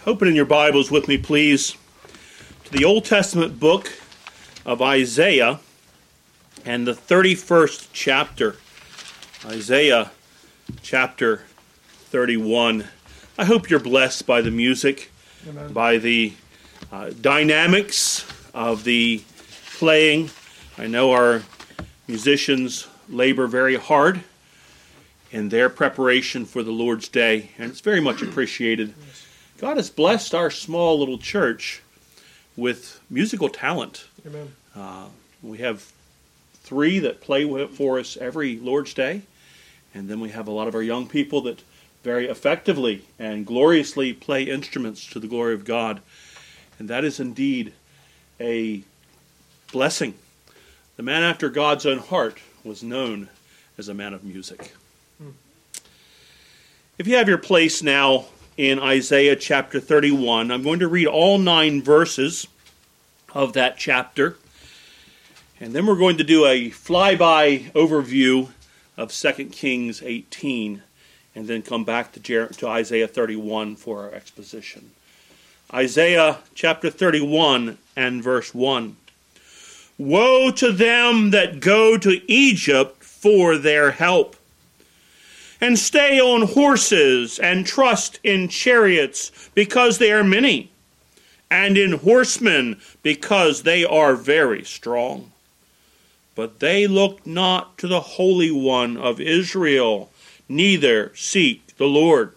Open in your Bibles with me, please, to the Old Testament book of Isaiah and the 31st chapter. Isaiah chapter 31. I hope you're blessed by the music, Amen. by the dynamics of the playing. I know our musicians labor very hard in their preparation for the Lord's Day, and it's very much appreciated. God has blessed our small little church with musical talent. Amen. We have 3 that play for us every Lord's Day, and then we have a lot of our young people that very effectively and gloriously play instruments to the glory of God, and that is indeed a blessing. The man after God's own heart was known as a man of music. If you have your place now in Isaiah chapter 31, I'm going to read all 9 verses of that chapter, and then we're going to do a flyby overview of 2 Kings 18, and then come back to Isaiah 31 for our exposition. Isaiah chapter 31 and verse 1. Woe to them that go to Egypt for their help, and stay on horses, and trust in chariots, because they are many, and in horsemen, because they are very strong. But they look not to the Holy One of Israel, neither seek the Lord.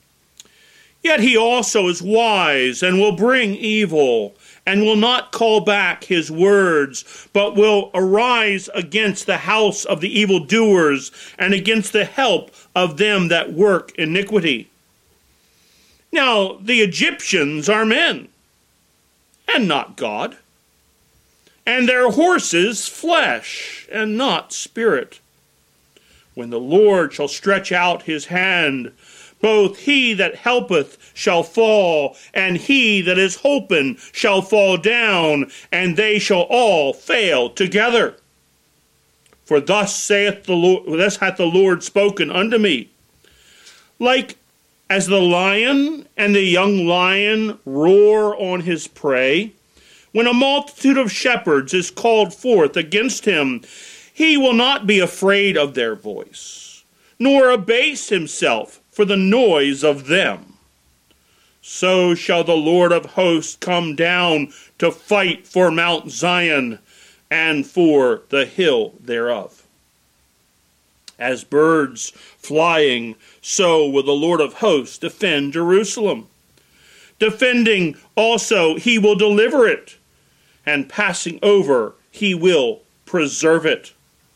Yet he also is wise, and will bring evil, and will not call back his words, but will arise against the house of the evildoers, and against the help of them that work iniquity. Now the Egyptians are men, and not God, and their horses flesh, and not spirit. When the Lord shall stretch out his hand, both he that helpeth shall fall, and he that is holpen shall fall down, and they shall all fail together. For thus saith the Lord, thus hath the Lord spoken unto me. Like as the lion and the young lion roar on his prey, when a multitude of shepherds is called forth against him, he will not be afraid of their voice, nor abase himself for the noise of them. So shall the Lord of hosts come down to fight for Mount Zion and for the hill thereof. As birds flying, so will the Lord of hosts defend Jerusalem. Defending also he will deliver it, and passing over he will preserve it.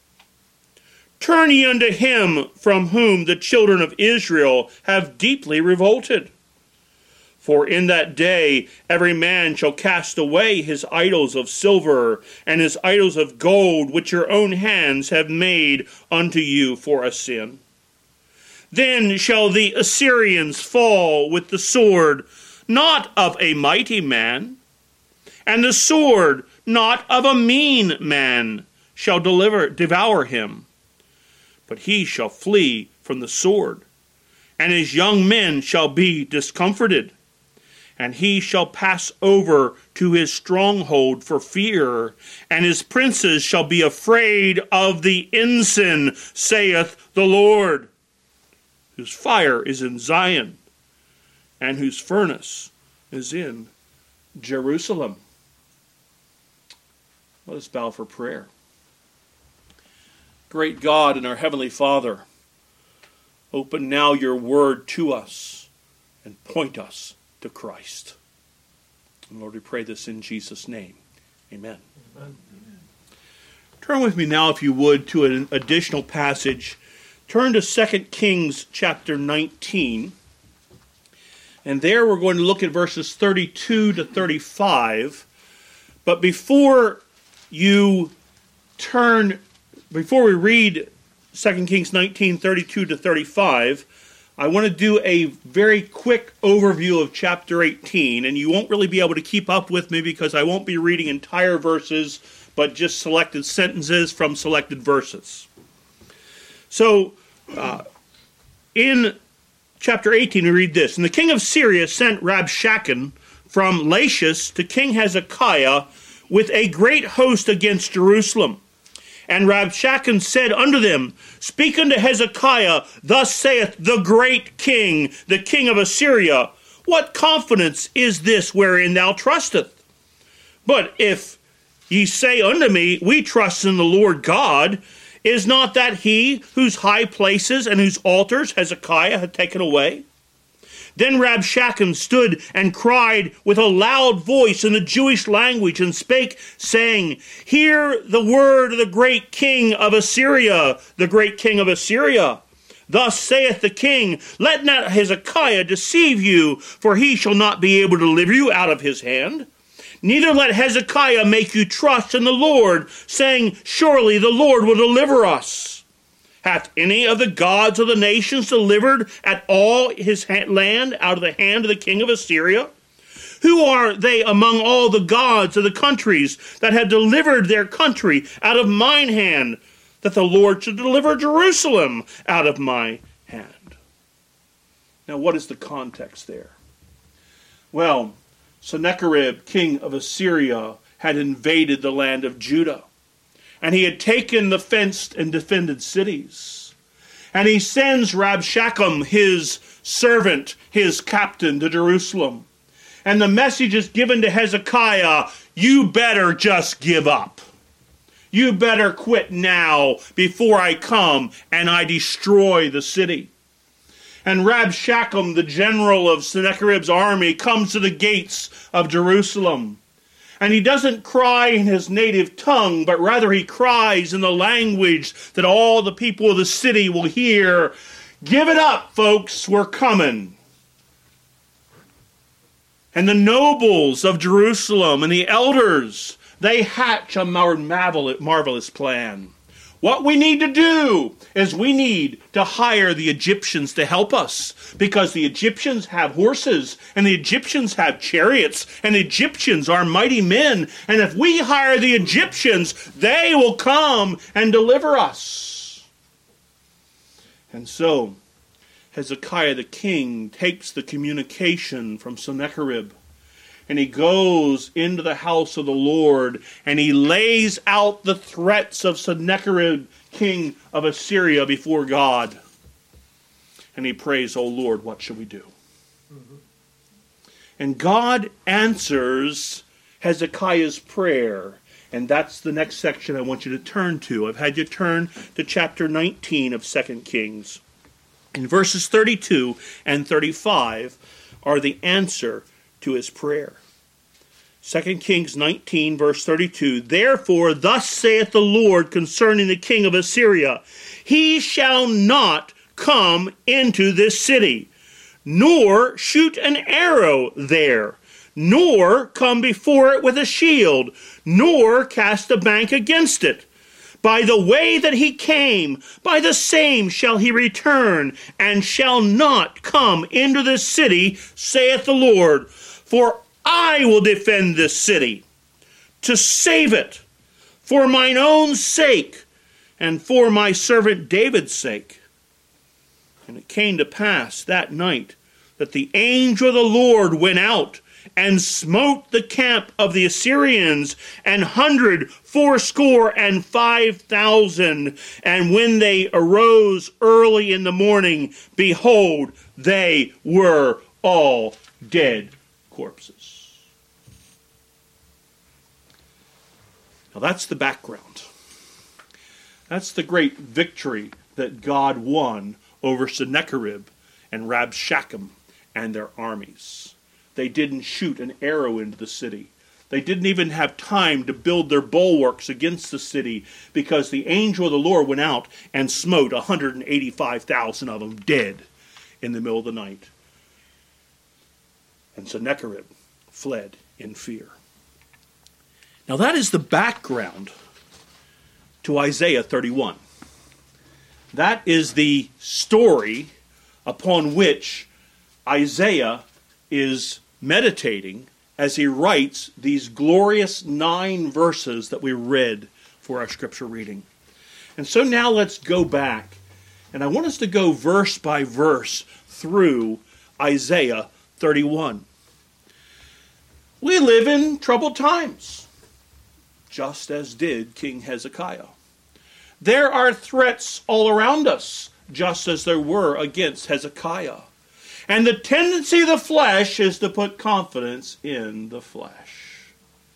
Turn ye unto him from whom the children of Israel have deeply revolted. For in that day every man shall cast away his idols of silver, and his idols of gold, which your own hands have made unto you for a sin. Then shall the Assyrians fall with the sword, not of a mighty man, and the sword not of a mean man shall devour him. But he shall flee from the sword, and his young men shall be discomforted, and he shall pass over to his stronghold for fear, and his princes shall be afraid of the ensign, saith the Lord, whose fire is in Zion, and whose furnace is in Jerusalem. Let us bow for prayer. Great God and our Heavenly Father, open now your word to us and point us to Christ. And Lord, we pray this in Jesus' name. Amen. Amen. Turn with me now, if you would, to an additional passage. Turn to 2 Kings chapter 19. And there we're going to look at verses 32 to 35. But before we read 2 Kings 19, 32 to 35, I want to do a very quick overview of chapter 18, and you won't really be able to keep up with me because I won't be reading entire verses, but just selected sentences from selected verses. So, in chapter 18, we read this. And the king of Syria sent Rabshakeh from Lachish to King Hezekiah with a great host against Jerusalem. And Rabshakeh said unto them, Speak unto Hezekiah, thus saith the great king, the king of Assyria, What confidence is this wherein thou trusteth? But if ye say unto me, We trust in the Lord God, is not that he whose high places and whose altars Hezekiah hath taken away? Then Rabshakeh stood and cried with a loud voice in the Jewish language, and spake, saying, Hear the word of the great king of Assyria, the great king of Assyria. Thus saith the king, Let not Hezekiah deceive you, for he shall not be able to deliver you out of his hand. Neither let Hezekiah make you trust in the Lord, saying, Surely the Lord will deliver us. Hath any of the gods of the nations delivered at all his land out of the hand of the king of Assyria? Who are they among all the gods of the countries that have delivered their country out of mine hand, that the Lord should deliver Jerusalem out of my hand? Now, what is the context there? Well, Sennacherib, king of Assyria, had invaded the land of Judah. And he had taken the fenced and defended cities. And he sends Rabshakeh, his servant, his captain, to Jerusalem. And the message is given to Hezekiah, You better just give up. You better quit now before I come and I destroy the city. And Rabshakeh, the general of Sennacherib's army, comes to the gates of Jerusalem. And he doesn't cry in his native tongue, but rather he cries in the language that all the people of the city will hear. Give it up, folks, we're coming. And the nobles of Jerusalem and the elders, they hatch a marvelous plan. What we need to do is we need to hire the Egyptians to help us, because the Egyptians have horses and the Egyptians have chariots and the Egyptians are mighty men. And if we hire the Egyptians, they will come and deliver us. And so Hezekiah the king takes the communication from Sennacherib, and he goes into the house of the Lord, and he lays out the threats of Sennacherib, king of Assyria, before God. And he prays, O Lord, what shall we do? Mm-hmm. And God answers Hezekiah's prayer. And that's the next section I want you to turn to. I've had you turn to chapter 19 of 2 Kings. In verses 32 and 35 are the answer to his prayer. 2 Kings 19, verse 32, Therefore thus saith the Lord concerning the king of Assyria, He shall not come into this city, nor shoot an arrow there, nor come before it with a shield, nor cast a bank against it. By the way that he came, by the same shall he return, and shall not come into this city, saith the Lord. For I will defend this city, to save it, for mine own sake, and for my servant David's sake. And it came to pass that night that the angel of the Lord went out and smote the camp of the Assyrians 185,000. And when they arose early in the morning, behold, they were all dead corpses. Now that's the background. That's the great victory that God won over Sennacherib and Rabshakeh and their armies. They didn't shoot an arrow into the city. They didn't even have time to build their bulwarks against the city, because the angel of the Lord went out and smote 185,000 of them dead in the middle of the night. And Sennacherib fled in fear. Now that is the background to Isaiah 31. That is the story upon which Isaiah is meditating as he writes these glorious 9 verses that we read for our scripture reading. And so now let's go back, and I want us to go verse by verse through Isaiah 31. We live in troubled times, just as did King Hezekiah. There are threats all around us, just as there were against Hezekiah. And the tendency of the flesh is to put confidence in the flesh.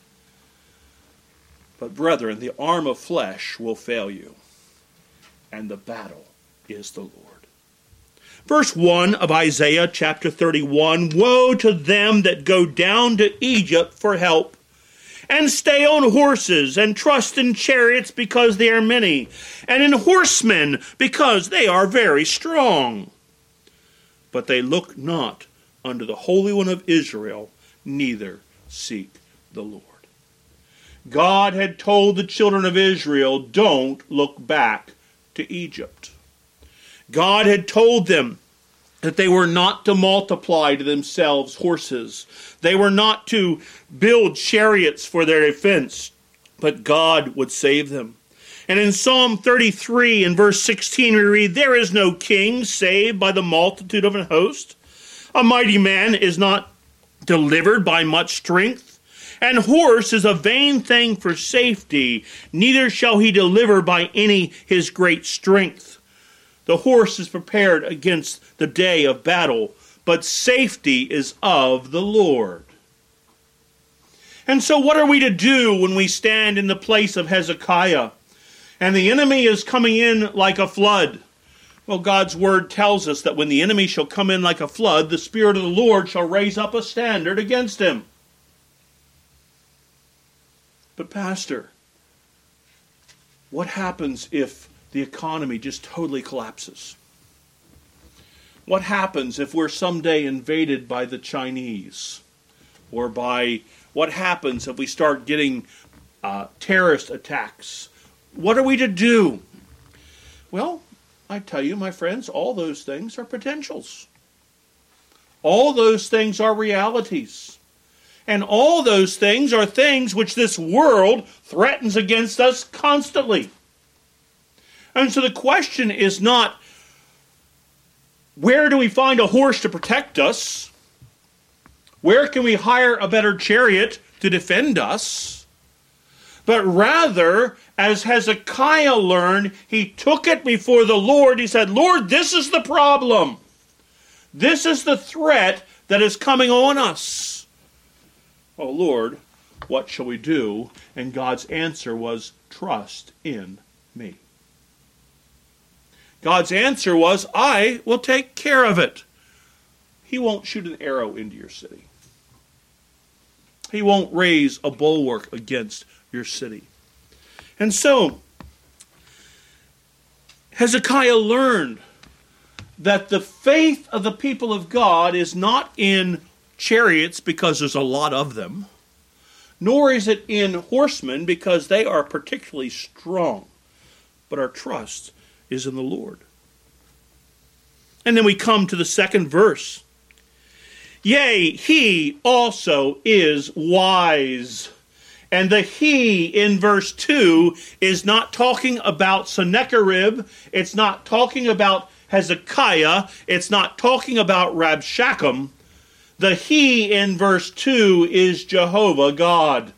But brethren, the arm of flesh will fail you, and the battle is the Lord. Verse 1 of Isaiah chapter 31, Woe to them that go down to Egypt for help, and stay on horses, and trust in chariots because they are many, and in horsemen because they are very strong. But they look not unto the Holy One of Israel, neither seek the Lord. God had told the children of Israel, don't look back to Egypt. God had told them that they were not to multiply to themselves horses. They were not to build chariots for their defense, but God would save them. And in Psalm 33 and verse 16 we read, There is no king saved by the multitude of an host. A mighty man is not delivered by much strength. And horse is a vain thing for safety, neither shall he deliver by any his great strength. The horse is prepared against the day of battle, but safety is of the Lord. And so what are we to do when we stand in the place of Hezekiah, and the enemy is coming in like a flood? Well, God's word tells us that when the enemy shall come in like a flood, the Spirit of the Lord shall raise up a standard against him. But Pastor, what happens if the economy just totally collapses? What happens if we're someday invaded by the Chinese? Or what happens if we start getting terrorist attacks? What are we to do? Well, I tell you, my friends, all those things are potentials. All those things are realities. And all those things are things which this world threatens against us constantly. And so the question is not, where do we find a horse to protect us? Where can we hire a better chariot to defend us? But rather, as Hezekiah learned, he took it before the Lord. He said, Lord, this is the problem. This is the threat that is coming on us. Oh, Lord, what shall we do? And God's answer was, trust in me. God's answer was, I will take care of it. He won't shoot an arrow into your city. He won't raise a bulwark against your city. And so, Hezekiah learned that the faith of the people of God is not in chariots because there's a lot of them, nor is it in horsemen because they are particularly strong, but our trust is in the Lord. And then we come to the second verse. Yea, he also is wise. And the he in verse 2 is not talking about Sennacherib. It's not talking about Hezekiah. It's not talking about Rabshakeh. The he in verse 2 is Jehovah God.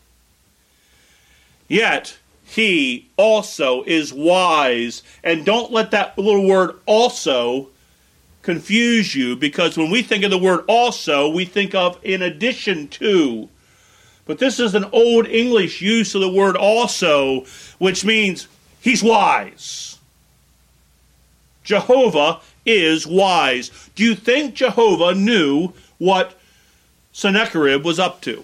Yet, he also is wise. And don't let that little word also confuse you, because when we think of the word also, we think of in addition to. But this is an old English use of the word also, which means he's wise. Jehovah is wise. Do you think Jehovah knew what Sennacherib was up to?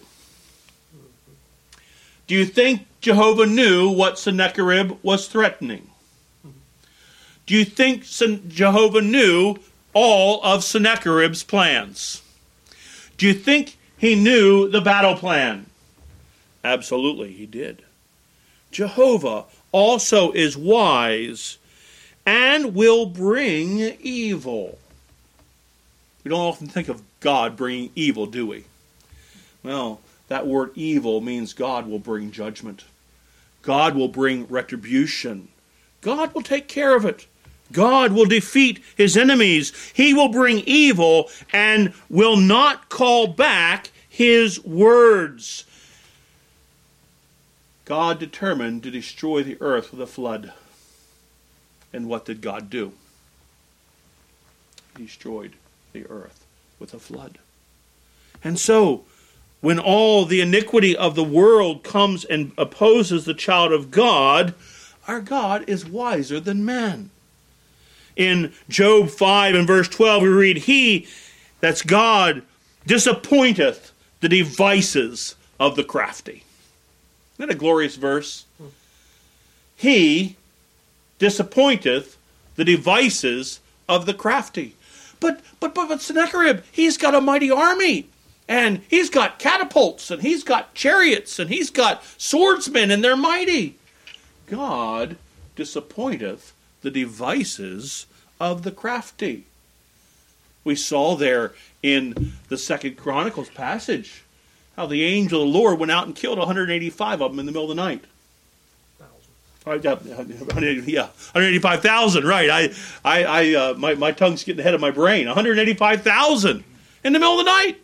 Do you think Jehovah knew what Sennacherib was threatening? Do you think Jehovah knew all of Sennacherib's plans? Do you think he knew the battle plan? Absolutely, he did. Jehovah also is wise and will bring evil. We don't often think of God bringing evil, do we? Well, that word evil means God will bring judgment. God will bring retribution. God will take care of it. God will defeat his enemies. He will bring evil and will not call back his words. God determined to destroy the earth with a flood. And what did God do? He destroyed the earth with a flood. And so, when all the iniquity of the world comes and opposes the child of God, our God is wiser than man. In Job 5 and verse 12 we read, He, that's God, disappointeth the devices of the crafty. Isn't that a glorious verse? He disappointeth the devices of the crafty. But Sennacherib, he's got a mighty army. And he's got catapults, and he's got chariots, and he's got swordsmen, and they're mighty. God disappointeth the devices of the crafty. We saw there in the 2 Chronicles passage how the angel of the Lord went out and killed 185 of them in the middle of the night. 185,000, right. My tongue's getting ahead of my brain. 185,000 in the middle of the night.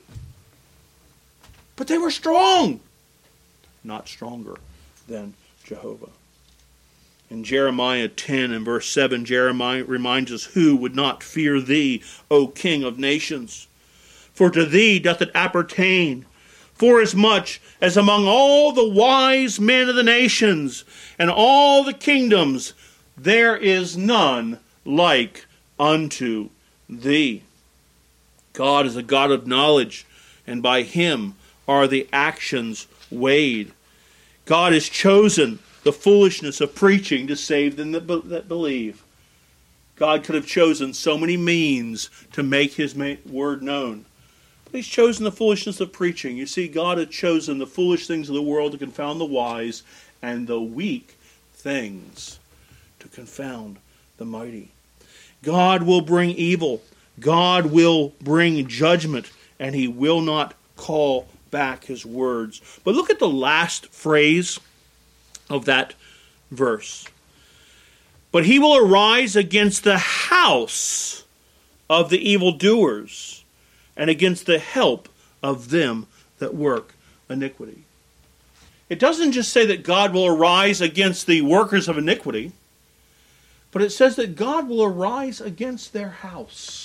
But they were strong. Not stronger than Jehovah. In Jeremiah 10 and verse 7, Jeremiah reminds us, Who would not fear thee, O King of nations? For to thee doth it appertain, forasmuch as among all the wise men of the nations and all the kingdoms there is none like unto thee. God is a God of knowledge, and by him are the actions weighed. God has chosen the foolishness of preaching to save them that believe. God could have chosen so many means to make his word known. But he's chosen the foolishness of preaching. You see, God had chosen the foolish things of the world to confound the wise, and the weak things to confound the mighty. God will bring evil. God will bring judgment, and he will not call back his words. But look at the last phrase of that verse. But he will arise against the house of the evildoers and against the help of them that work iniquity. It doesn't just say that God will arise against the workers of iniquity, but it says that God will arise against their house.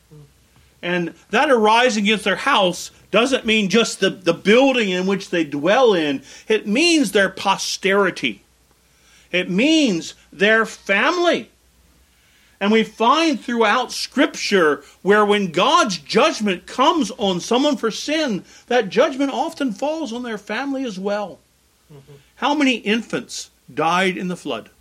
And that arising against their house doesn't mean just the building in which they dwell in. It means their posterity. It means their family. And we find throughout Scripture where when God's judgment comes on someone for sin, that judgment often falls on their family as well. Mm-hmm. How many infants died in the flood?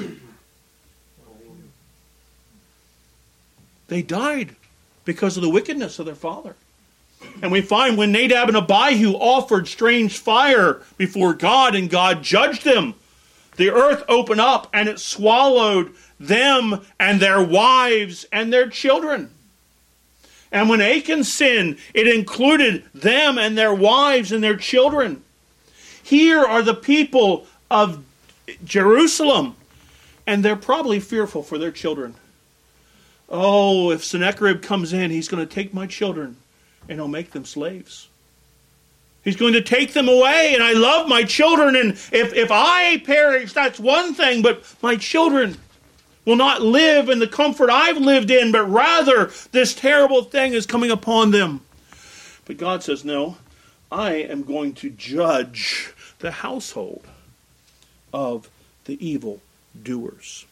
They died because of the wickedness of their father. And we find when Nadab and Abihu offered strange fire before God and God judged them, the earth opened up and it swallowed them and their wives and their children. And when Achan sinned, it included them and their wives and their children. Here are the people of Jerusalem, and they're probably fearful for their children. Oh, if Sennacherib comes in, he's going to take my children and he'll make them slaves. He's going to take them away, and I love my children, and if I perish, that's one thing, but my children will not live in the comfort I've lived in, but rather this terrible thing is coming upon them. But God says, no, I am going to judge the household of the evil doers.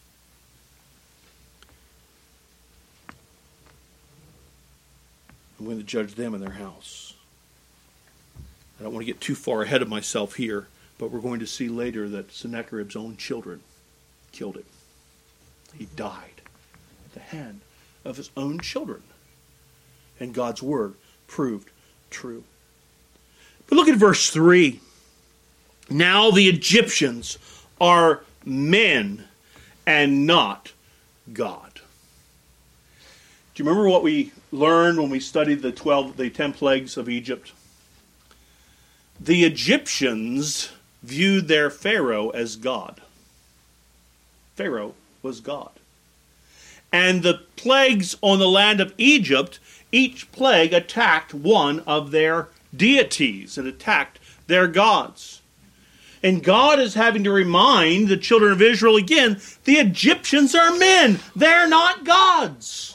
I'm going to judge them in their house. I don't want to get too far ahead of myself here, but we're going to see later that Sennacherib's own children killed him. He died at the hand of his own children. And God's word proved true. But look at verse 3. Now the Egyptians are men and not God. Do you remember what we learned when we studied the 10 plagues of Egypt? The Egyptians viewed their Pharaoh as God. Pharaoh was God. And the plagues on the land of Egypt, each plague attacked one of their deities. It attacked their gods. And God is having to remind the children of Israel again, the Egyptians are men. They're not gods.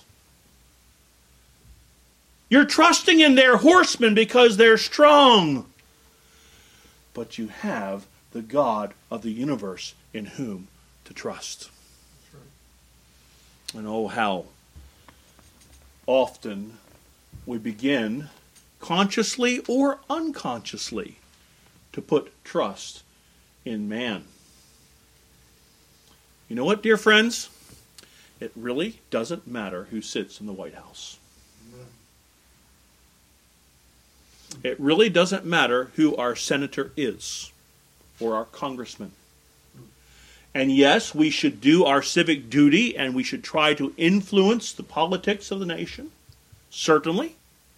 You're trusting in their horsemen because they're strong. But you have the God of the universe in whom to trust. And oh, how often we begin, consciously or unconsciously, to put trust in man. You know what, dear friends? It really doesn't matter who sits in the White House. It really doesn't matter who our senator is or our congressman. And yes, we should do our civic duty and we should try to influence the politics of the nation. Certainly.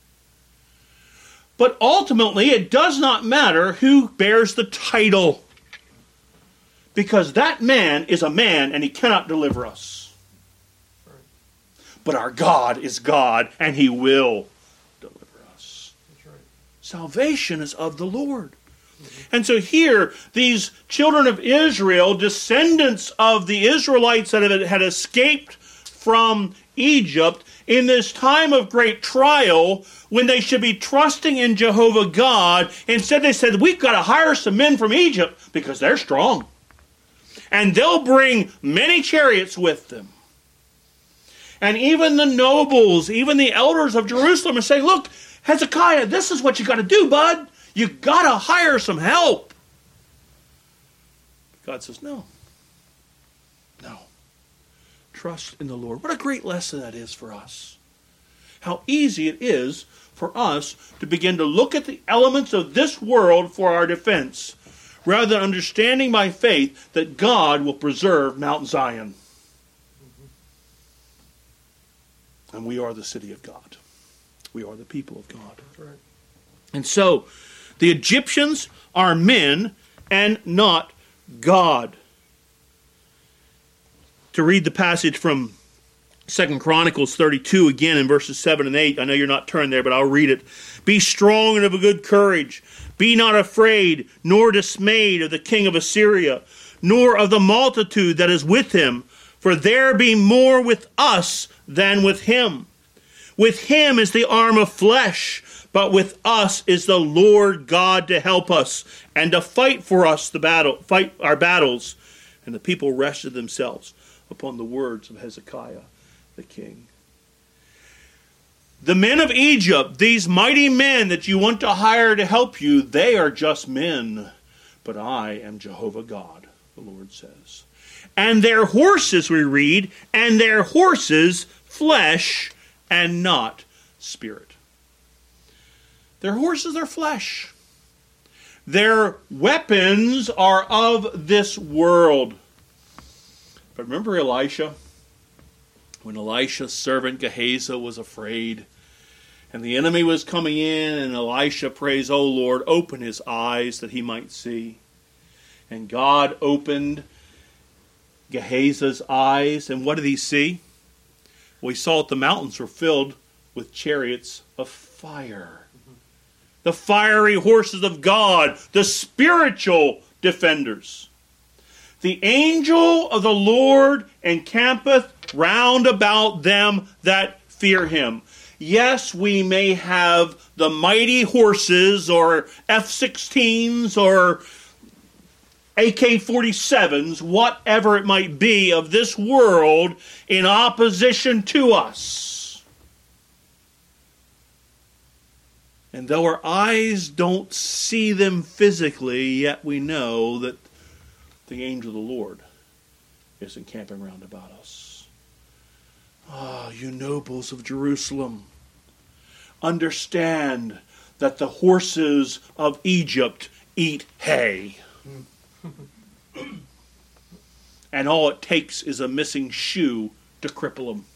But ultimately, it does not matter who bears the title. Because that man is a man and he cannot deliver us. But our God is God and he will deliver us. Salvation is of the Lord. And so here, these children of Israel, descendants of the Israelites that had escaped from Egypt, in this time of great trial, when they should be trusting in Jehovah God, instead they said, we've got to hire some men from Egypt because they're strong. And they'll bring many chariots with them. And even the nobles, even the elders of Jerusalem are saying, look, Hezekiah, this is what you got to do, bud. You got to hire some help. God says, no. No. Trust in the Lord. What a great lesson that is for us. How easy it is for us to begin to look at the elements of this world for our defense, rather than understanding by faith that God will preserve Mount Zion. And we are the city of God. We are the people of God. That's right. And so, the Egyptians are men and not God. To read the passage from 2 Chronicles 32 again in verses 7 and 8. I know you're not turned there, but I'll read it. Be strong and of a good courage. Be not afraid, nor dismayed of the king of Assyria, nor of the multitude that is with him. For there be more with us than with him. With him is the arm of flesh, but with us is the Lord God to help us and to fight for us fight our battles. And the people rested themselves upon the words of Hezekiah the king. The men of Egypt, these mighty men that you want to hire to help you, they are just men. But I am Jehovah God, the Lord says. And their horses, we read, and their horses flesh and not spirit. Their horses are flesh. Their weapons are of this world. But remember Elisha? When Elisha's servant Gehazi was afraid, and the enemy was coming in, and Elisha prays, "O Lord, open his eyes that he might see." And God opened Gehazi's eyes, and what did he see? Well, he saw that the mountains were filled with chariots of fire. The fiery horses of God, the spiritual defenders. The angel of the Lord encampeth round about them that fear him. Yes, we may have the mighty horses or F-16s or AK-47s, whatever it might be, of this world in opposition to us. And though our eyes don't see them physically, yet we know that the angel of the Lord is encamping round about us. Ah, you nobles of Jerusalem, understand that the horses of Egypt eat hay. And all it takes is a missing shoe to cripple them.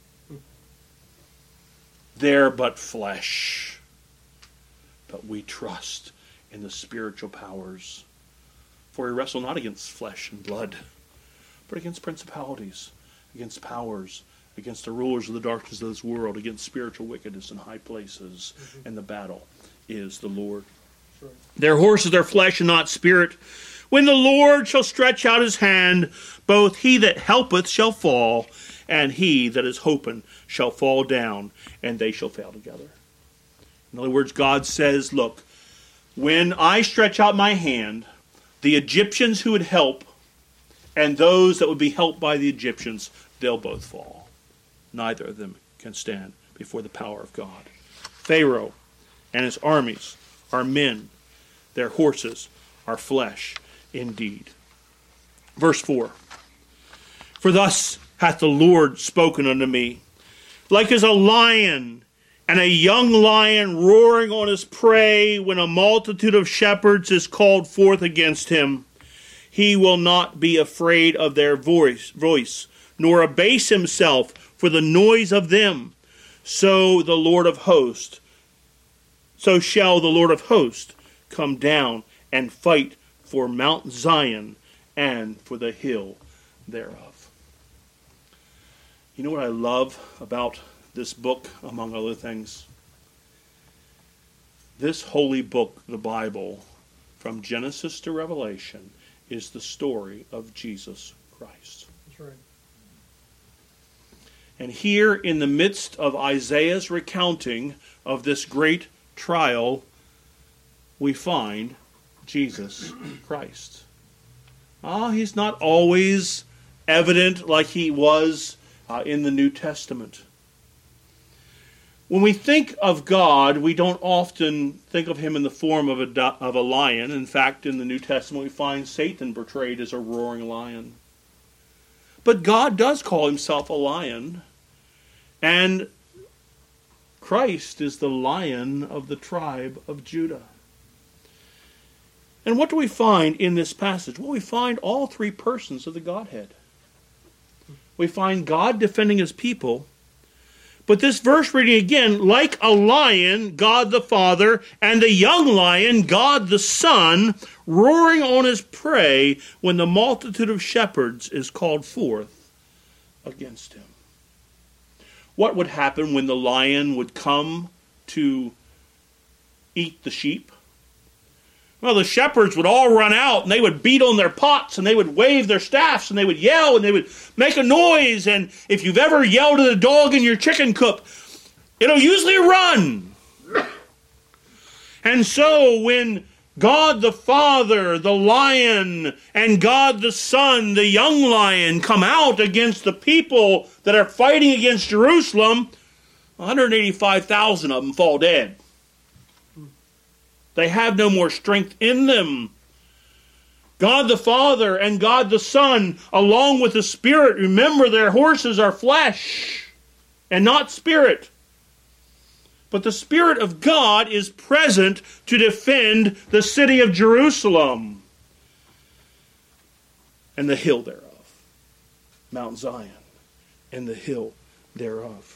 They're but flesh. But we trust in the spiritual powers. For we wrestle not against flesh and blood, but against principalities, against powers, against the rulers of the darkness of this world, against spiritual wickedness in high places, and the battle is the Lord. Right. Their horses are flesh and not spirit. When the Lord shall stretch out his hand, both he that helpeth shall fall, and he that is hoping shall fall down, and they shall fail together. In other words, God says, look, when I stretch out my hand, the Egyptians who would help and those that would be helped by the Egyptians, they'll both fall. Neither of them can stand before the power of God. Pharaoh and his armies are men. Their horses are flesh indeed. Verse 4. For thus hath the Lord spoken unto me, like as a lion and a young lion roaring on his prey when a multitude of shepherds is called forth against him. He will not be afraid of their voice, nor abase himself for the noise of them. So shall the Lord of hosts come down and fight for Mount Zion and for the hill thereof. You know what I love about this book, among other things? This holy book, the Bible, from Genesis to Revelation, is the story of Jesus Christ. That's right. And here, in the midst of Isaiah's recounting of this great trial, we find Jesus Christ. He's not always evident like he was in the New Testament. When we think of God, we don't often think of him in the form of a lion. In fact, in the New Testament, we find Satan portrayed as a roaring lion. But God does call himself a lion, and Christ is the Lion of the tribe of Judah. And what do we find in this passage? Well, we find all three persons of the Godhead. We find God defending his people. But this verse reading again, like a lion, God the Father, and a young lion, God the Son, roaring on his prey when the multitude of shepherds is called forth against him. What would happen when the lion would come to eat the sheep? Well, the shepherds would all run out, and they would beat on their pots, and they would wave their staffs, and they would yell, and they would make a noise. And if you've ever yelled at a dog in your chicken coop, it'll usually run. And so when God the Father, the lion, and God the Son, the young lion, come out against the people that are fighting against Jerusalem, 185,000 of them fall dead. They have no more strength in them. God the Father and God the Son, along with the Spirit, remember their horses are flesh and not spirit. But the Spirit of God is present to defend the city of Jerusalem and the hill thereof, Mount Zion and the hill thereof.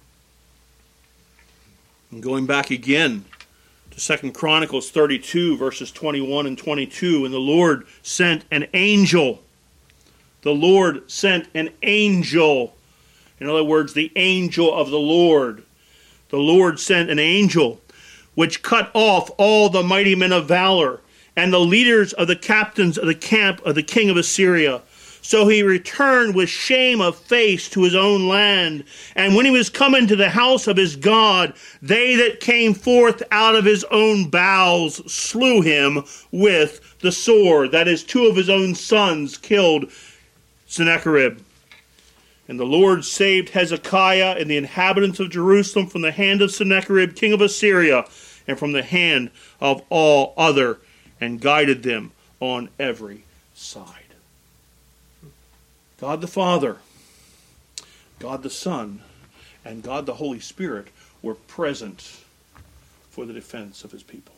And going back again to 2 Chronicles 32, verses 21 and 22, and the Lord sent an angel. The Lord sent an angel. In other words, the angel of the Lord. The Lord sent an angel, which cut off all the mighty men of valor, and the leaders of the captains of the camp of the king of Assyria. So he returned with shame of face to his own land. And when he was come into the house of his God, they that came forth out of his own bowels slew him with the sword. That is, 2 of his own sons killed Sennacherib. And the Lord saved Hezekiah and the inhabitants of Jerusalem from the hand of Sennacherib, king of Assyria, and from the hand of all other, and guided them on every side. God the Father, God the Son, and God the Holy Spirit were present for the defense of his people.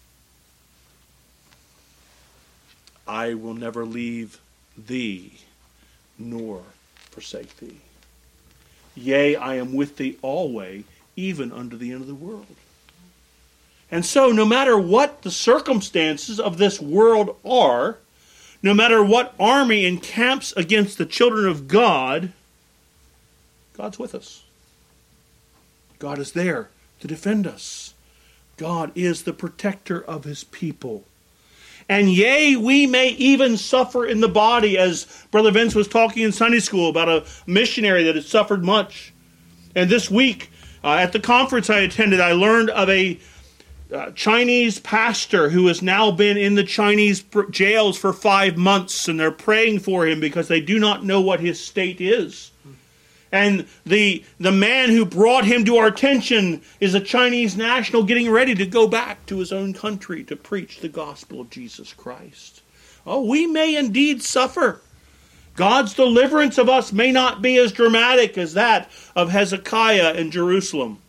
I will never leave thee, nor forsake thee. Yea, I am with thee always, even unto the end of the world. And so, no matter what the circumstances of this world are, no matter what army encamps against the children of God, God's with us. God is there to defend us. God is the protector of his people. And yea, we may even suffer in the body, as Brother Vince was talking in Sunday school about a missionary that had suffered much. And this week, at the conference I attended, I learned of a Chinese pastor who has now been in the Chinese jails for 5 months, and they're praying for him because they do not know what his state is. And the man who brought him to our attention is a Chinese national getting ready to go back to his own country to preach the gospel of Jesus Christ. Oh, we may indeed suffer. God's deliverance of us may not be as dramatic as that of Hezekiah in Jerusalem.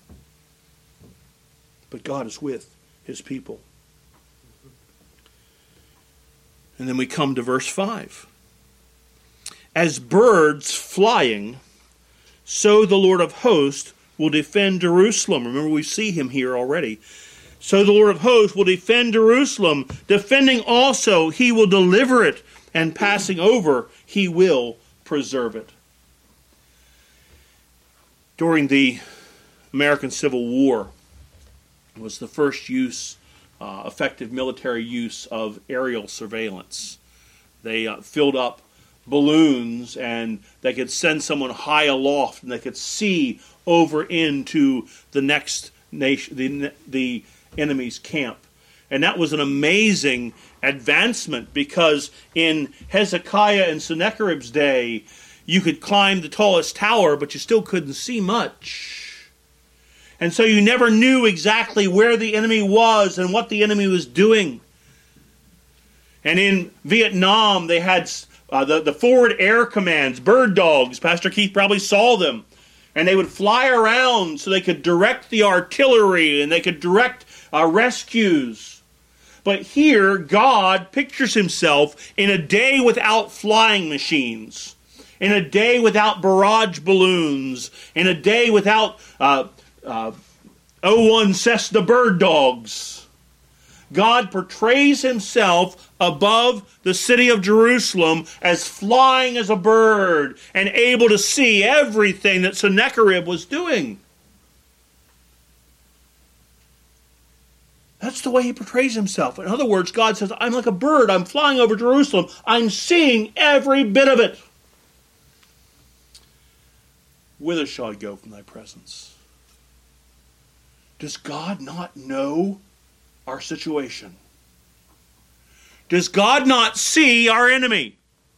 But God is with his people. And then we come to verse 5. As birds flying, so the Lord of hosts will defend Jerusalem. Remember, we see him here already. So the Lord of hosts will defend Jerusalem. Defending also, he will deliver it. And passing over, he will preserve it. During the American Civil War, it was the first effective military use of aerial surveillance. They filled up balloons, and they could send someone high aloft, and they could see over into the next nation, the enemy's camp. And that was an amazing advancement, because in Hezekiah and Sennacherib's day, you could climb the tallest tower, but you still couldn't see much. And so you never knew exactly where the enemy was and what the enemy was doing. And in Vietnam, they had the forward air commands, bird dogs. Pastor Keith probably saw them. And they would fly around so they could direct the artillery and they could direct rescues. But here, God pictures himself in a day without flying machines, in a day without barrage balloons, in a day without O-1 Cessna bird dogs. God portrays himself above the city of Jerusalem as flying as a bird and able to see everything that Sennacherib was doing. That's the way he portrays himself. In other words, God says, I'm like a bird. I'm flying over Jerusalem. I'm seeing every bit of it. Whither shall I go from thy presence? Does God not know our situation? Does God not see our enemy?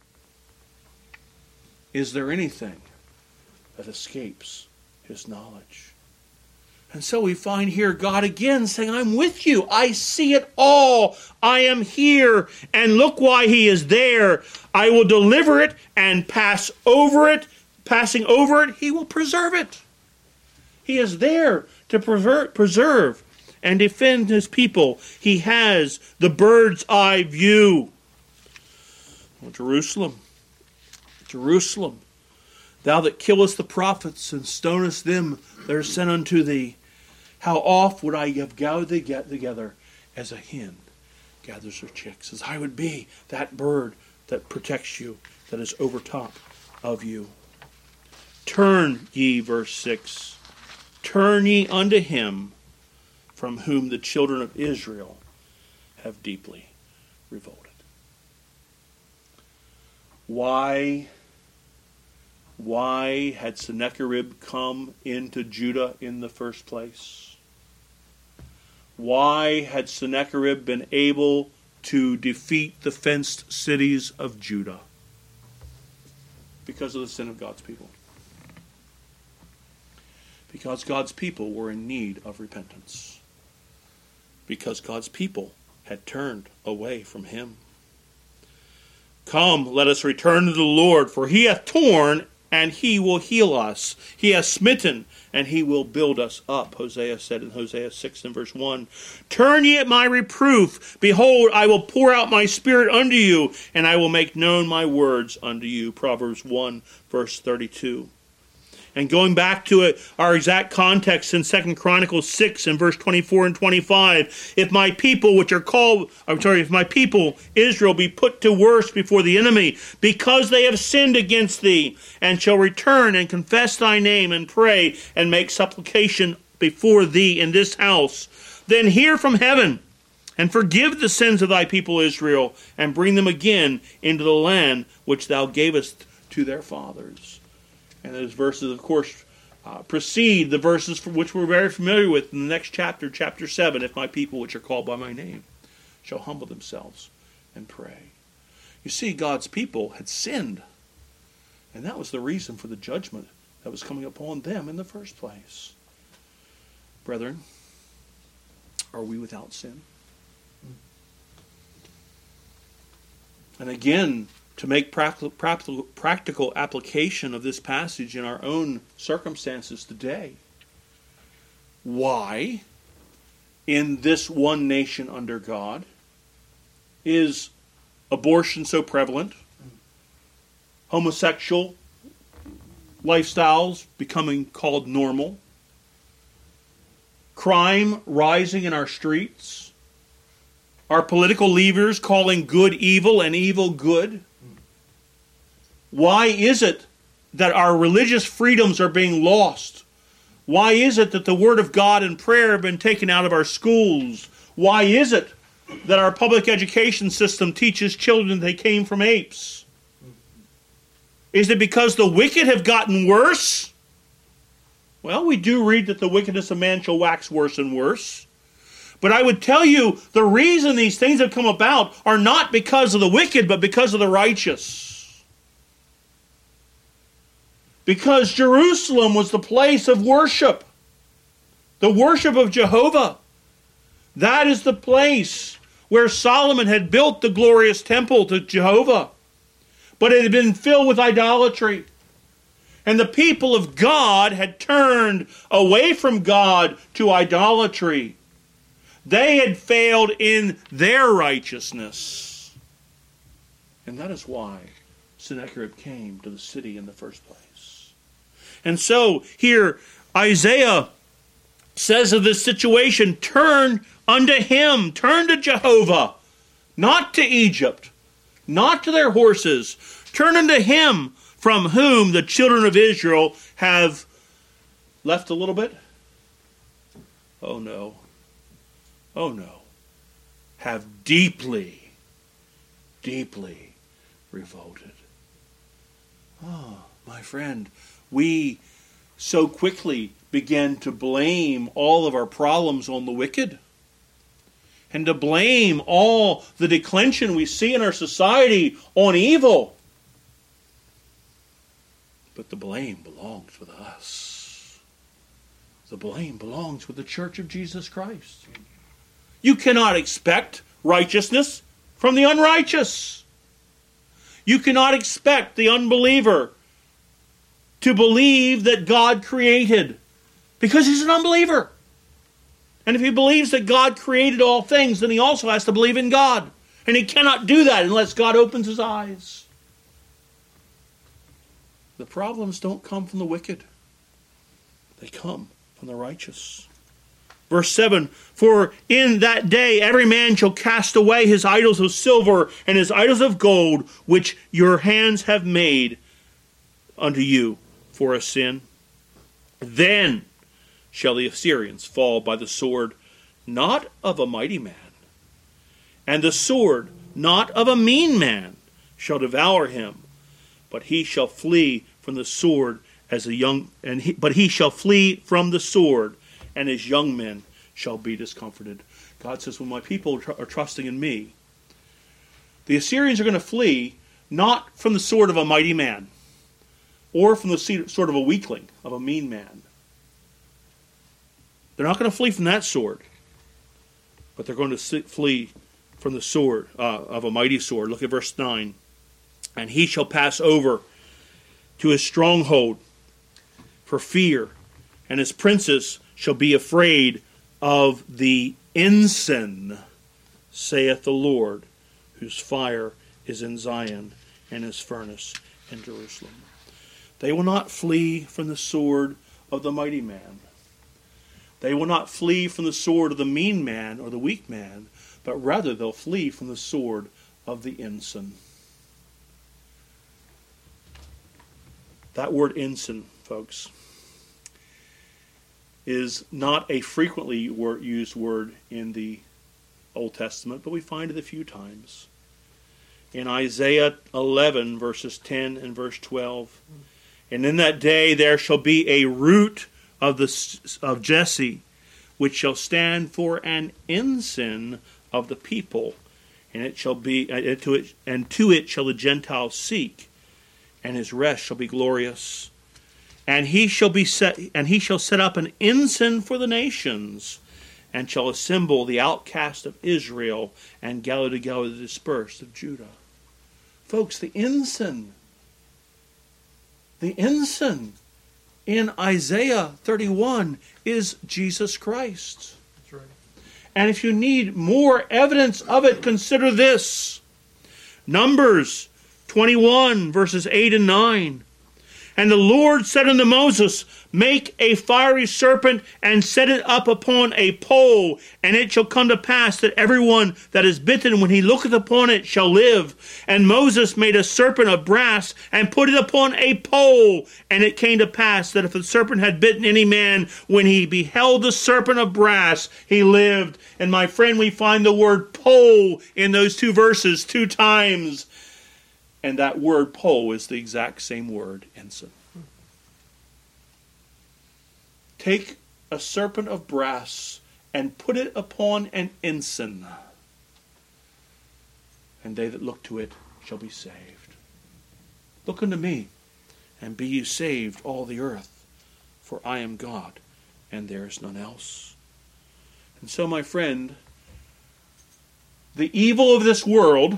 Is there anything that escapes his knowledge? And so we find here God again saying, I'm with you. I see it all. I am here. And look why he is there. I will deliver it and pass over it. Passing over it, he will preserve it. He is there to preserve and defend his people. He has the bird's eye view. Oh, Jerusalem, Jerusalem, thou that killest the prophets and stonest them that are sent unto thee, how oft would I have gathered thee together as a hen gathers her chicks, as I would be that bird that protects you, that is over top of you. Turn ye, verse 6, turn ye unto him from whom the children of Israel have deeply revolted. Why had Sennacherib come into Judah in the first place? Why had Sennacherib been able to defeat the fenced cities of Judah? Because of the sin of God's people. Because God's people were in need of repentance. Because God's people had turned away from him. Come, let us return to the Lord, for he hath torn, and he will heal us. He hath smitten, and he will build us up. Hosea said in Hosea 6 and verse 1. Turn ye at my reproof. Behold, I will pour out my spirit unto you, and I will make known my words unto you. Proverbs 1 verse 32. And going back to it, our exact context in 2 Chronicles 6 and verse 24 and 25, if my people, if my people, Israel, be put to worse before the enemy, because they have sinned against thee, and shall return and confess thy name, and pray, and make supplication before thee in this house, then hear from heaven, and forgive the sins of thy people Israel, and bring them again into the land which thou gavest to their fathers. And those verses, of course, precede the verses for which we're very familiar with in the next chapter, chapter 7, if my people which are called by my name shall humble themselves and pray. You see, God's people had sinned, and that was the reason for the judgment that was coming upon them in the first place. Brethren, are we without sin? And again, to make practical application of this passage in our own circumstances today, why, in this one nation under God, is abortion so prevalent? Homosexual lifestyles becoming called normal? Crime rising in our streets? Our political leaders calling good evil and evil good? Why is it that our religious freedoms are being lost? Why is it that the Word of God and prayer have been taken out of our schools? Why is it that our public education system teaches children they came from apes? Is it because the wicked have gotten worse? Well, we do read that the wickedness of man shall wax worse and worse. But I would tell you, the reason these things have come about are not because of the wicked, but because of the righteous. Because Jerusalem was the place of worship. The worship of Jehovah. That is the place where Solomon had built the glorious temple to Jehovah. But it had been filled with idolatry. And the people of God had turned away from God to idolatry. They had failed in their righteousness. And that is why Sennacherib came to the city in the first place. And so here Isaiah says of this situation, turn unto him, turn to Jehovah, not to Egypt, not to their horses. Turn unto him from whom the children of Israel have left a little bit. Oh no. Oh no. Have deeply, deeply revolted. Oh, my friend, we so quickly begin to blame all of our problems on the wicked, and to blame all the declension we see in our society on evil. But the blame belongs with us. The blame belongs with the Church of Jesus Christ. You cannot expect righteousness from the unrighteous. You cannot expect the unbeliever to believe that God created, because he's an unbeliever. And if he believes that God created all things, then he also has to believe in God. And he cannot do that unless God opens his eyes. The problems don't come from the wicked. They come from the righteous. Verse 7, for in that day every man shall cast away his idols of silver and his idols of gold, which your hands have made unto you for a sin. Then shall the Assyrians fall by the sword, not of a mighty man, and the sword not of a mean man shall devour him, but he shall flee from the sword as a young, but he shall flee from the sword, and his young men shall be discomforted. God says, when my people are trusting in me, the Assyrians are going to flee not from the sword of a mighty man, or from the sword of a weakling, of a mean man. They're not going to flee from that sword, but they're going to flee from the sword of a mighty sword. Look at verse 9. And he shall pass over to his stronghold for fear, and his princes shall be afraid of the ensign, saith the Lord, whose fire is in Zion, and his furnace in Jerusalem. They will not flee from the sword of the mighty man. They will not flee from the sword of the mean man or the weak man, but rather they'll flee from the sword of the ensign. That word ensign, folks, is not a frequently used word in the Old Testament, but we find it a few times. In Isaiah 11, verses 10 and verse 12, and in that day there shall be a root of Jesse, which shall stand for an ensign of the people, and it shall be to it shall the Gentiles seek, and his rest shall be glorious. And he shall set up an ensign for the nations, and shall assemble the outcast of Israel, and gather together the dispersed of Judah. Folks, the ensign in Isaiah 31 is Jesus Christ. That's right. And if you need more evidence of it, consider this. Numbers 21, verses 8 and 9. And the Lord said unto Moses, make a fiery serpent, and set it up upon a pole, and it shall come to pass that everyone that is bitten, when he looketh upon it, shall live. And Moses made a serpent of brass, and put it upon a pole. And it came to pass that if the serpent had bitten any man, when he beheld the serpent of brass, he lived. And my friend, we find the word pole in those two verses 2 times. And that word pole is the exact same word, ensign. Take a serpent of brass and put it upon an ensign, and they that look to it shall be saved. Look unto me, and be ye saved, all the earth, for I am God, and there is none else. And so, my friend, the evil of this world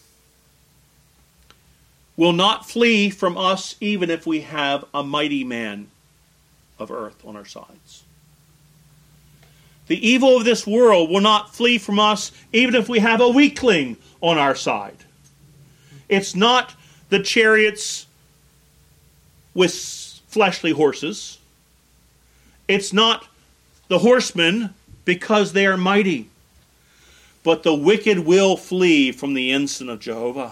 will not flee from us even if we have a mighty man of earth on our sides. The evil of this world will not flee from us even if we have a weakling on our side. It's not the chariots with fleshly horses. It's not the horsemen because they are mighty. But the wicked will flee from the ensign of Jehovah.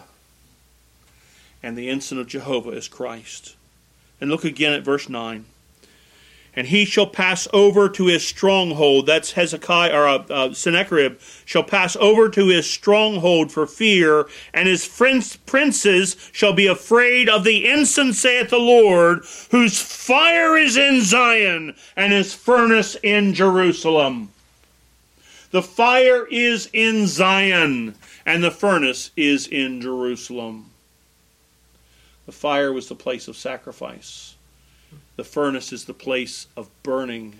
And the ensign of Jehovah is Christ. And look again at verse 9. And he shall pass over to his stronghold. That's Sennacherib shall pass over to his stronghold for fear, and his princes shall be afraid of the ensign, saith the Lord, whose fire is in Zion, and his furnace in Jerusalem. The fire is in Zion, and the furnace is in Jerusalem. The fire was the place of sacrifice. The furnace is the place of burning.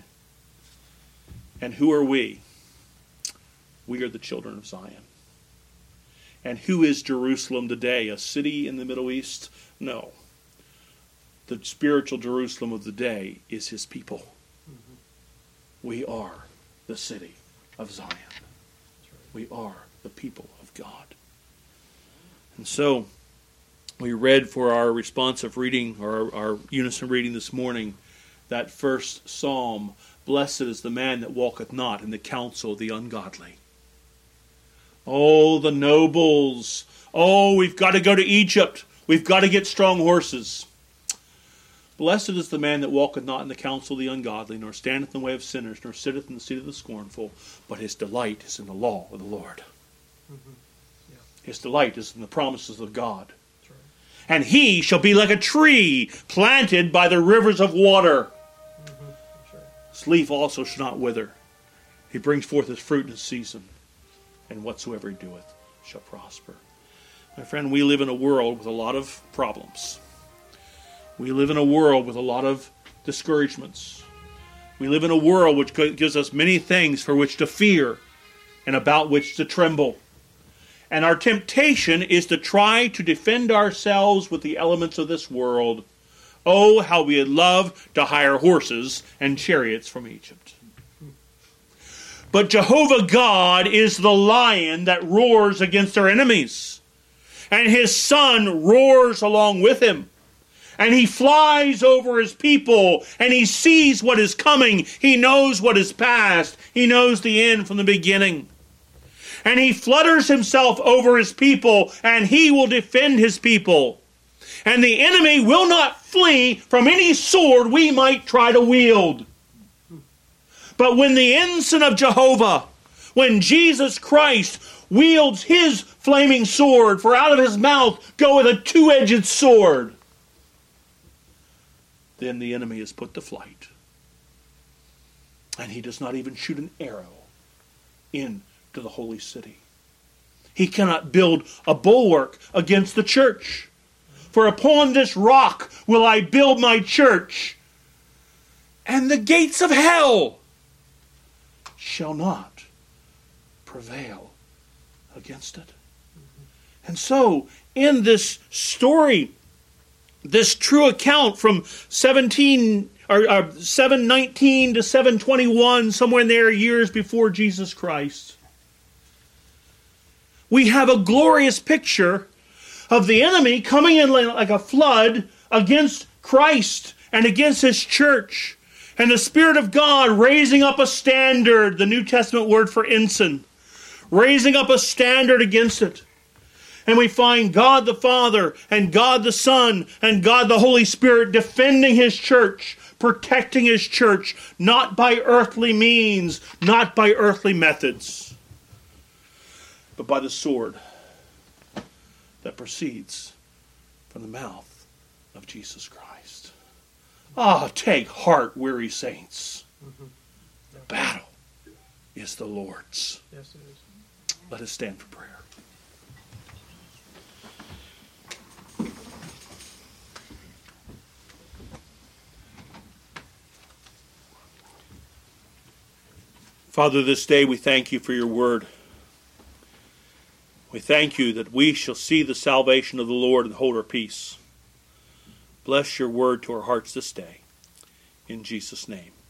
And who are we? We are the children of Zion. And who is Jerusalem today? A city in the Middle East? No. The spiritual Jerusalem of the day is his people. Mm-hmm. We are the city of Zion. We are the people of God. And so, we read for our responsive reading, or our unison reading this morning, that first psalm, blessed is the man that walketh not in the counsel of the ungodly. Oh, the nobles. Oh, we've got to go to Egypt. We've got to get strong horses. Blessed is the man that walketh not in the counsel of the ungodly, nor standeth in the way of sinners, nor sitteth in the seat of the scornful, but his delight is in the law of the Lord. Mm-hmm. Yeah. His delight is in the promises of God. And he shall be like a tree planted by the rivers of water. Mm-hmm. Right. His leaf also shall not wither. He brings forth his fruit in his season. And whatsoever he doeth shall prosper. My friend, we live in a world with a lot of problems. We live in a world with a lot of discouragements. We live in a world which gives us many things for which to fear and about which to tremble. And our temptation is to try to defend ourselves with the elements of this world. Oh, how we would love to hire horses and chariots from Egypt. But Jehovah God is the lion that roars against our enemies. And his son roars along with him. And he flies over his people, and he sees what is coming. He knows what is past. He knows the end from the beginning. And he flutters himself over his people, and he will defend his people. And the enemy will not flee from any sword we might try to wield. But when the ensign of Jehovah, when Jesus Christ wields his flaming sword, for out of his mouth goeth a two-edged sword, then the enemy is put to flight. And he does not even shoot an arrow into the holy city. He cannot build a bulwark against the church. For upon this rock will I build my church, and the gates of hell shall not prevail against it. And so, in this story, this true account from 719 to 721, somewhere in there, years before Jesus Christ, we have a glorious picture of the enemy coming in like a flood against Christ and against his church. And the Spirit of God raising up a standard, the New Testament word for ensign, raising up a standard against it. And we find God the Father and God the Son and God the Holy Spirit defending his church, protecting his church, not by earthly means, not by earthly methods, but by the sword that proceeds from the mouth of Jesus Christ. Ah, take heart, weary saints. The battle is the Lord's. Yes, it is. Let us stand for prayer. Father, this day we thank you for your word. We thank you that we shall see the salvation of the Lord and hold our peace. Bless your word to our hearts this day. In Jesus' name.